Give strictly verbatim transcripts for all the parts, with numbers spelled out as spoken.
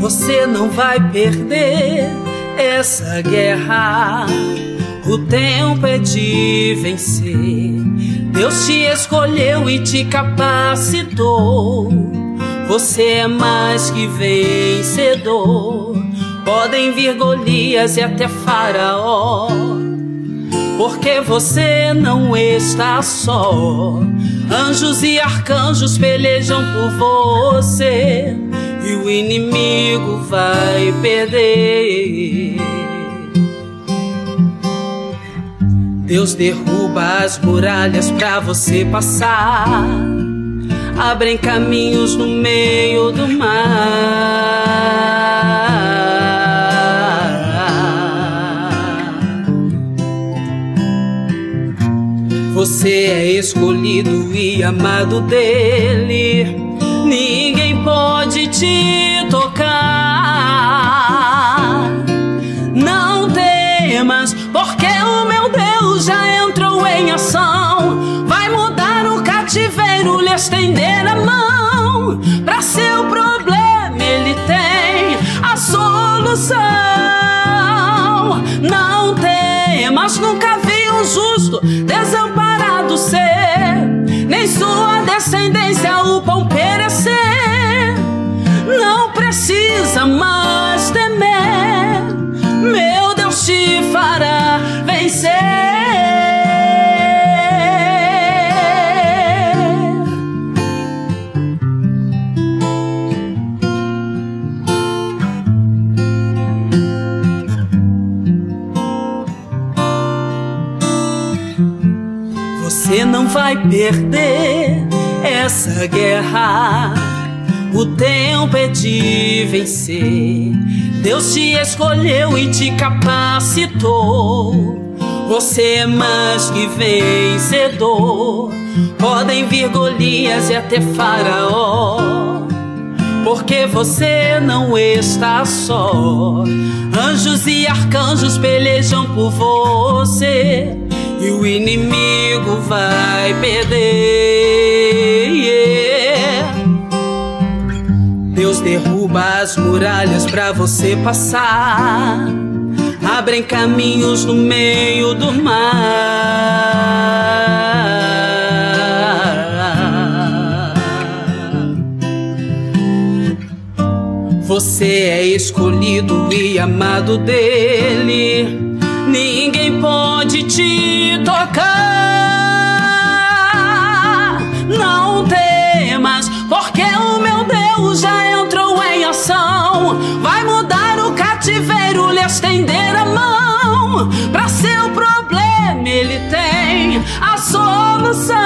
Você não vai perder essa guerra. O tempo é de vencer. Deus te escolheu e te capacitou. Você é mais que vencedor. Podem vir Golias e até Faraó, porque você não está só. Anjos e arcanjos pelejam por você, e o inimigo vai perder. Deus derruba as muralhas pra você passar. Abrem caminhos no meio do mar. Você é escolhido e amado dele. Ninguém pode te tocar. Não temas, porque o meu Deus já entrou em ação. Vai mudar o cativeiro, lhe estender a mão. Pra seu problema ele tem a solução. Não temas, nunca vi um justo desamparado ser, nem sua descendência o pão perecer. Não precisa mais temer, meu Deus te fará vencer. Você não vai perder essa guerra. O tempo é de vencer. Deus te escolheu e te capacitou. Você é mais que vencedor. Podem vir Golias e até Faraó, porque você não está só. Anjos e arcanjos pelejam por você, e o inimigo vai perder. Yeah. Deus derruba as muralhas pra você passar. Abrem caminhos no meio do mar. Você é escolhido e amado dele. Ninguém pode te tocar. Não temas, porque o meu Deus já entrou em ação. Vai mudar o cativeiro, lhe estender a mão. Pra seu problema ele tem a solução.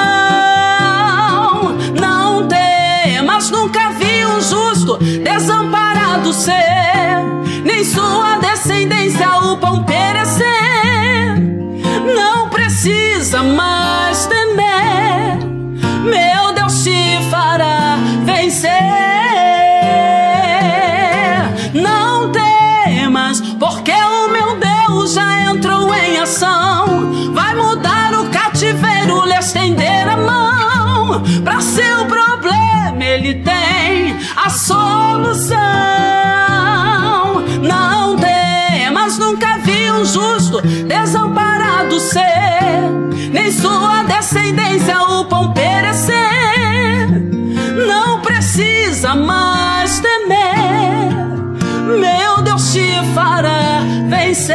Não temas, nunca vi um justo desamparado ser, nem sua descendência o pão perecer. Não precisa mais temer, meu Deus te fará vencer. Não temas, porque o meu Deus já entrou em ação. Vai mudar o cativeiro, lhe estender a mão. Pra seu problema ele tem a solução. Não temas, nunca vi um justo desamparado ser, nem sua descendência o pão perecer. Não precisa mais temer, meu Deus te fará vencer.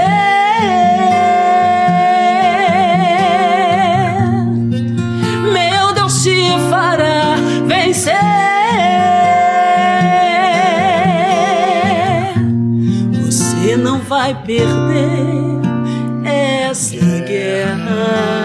Meu Deus te fará vencer. Você não vai perder essa guerra.